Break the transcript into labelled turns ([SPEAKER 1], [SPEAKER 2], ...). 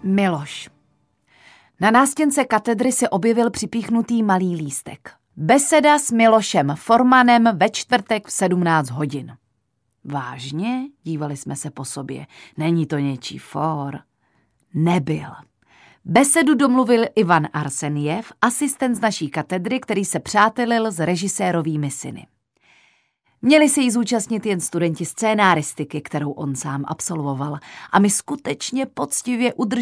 [SPEAKER 1] Miloš. Na nástěnce katedry se objevil připíchnutý malý lístek. Beseda s Milošem Formanem ve čtvrtek v 17 hodin. Vážně? Dívali jsme se po sobě. Není to něčí for? Nebyl. Besedu domluvil Ivan Arsenjev, asistent z naší katedry, který se přátelil s režisérovými syny. Měli se jí zúčastnit jen studenti scénáristiky, kterou on sám absolvoval, a my skutečně poctivě udrželi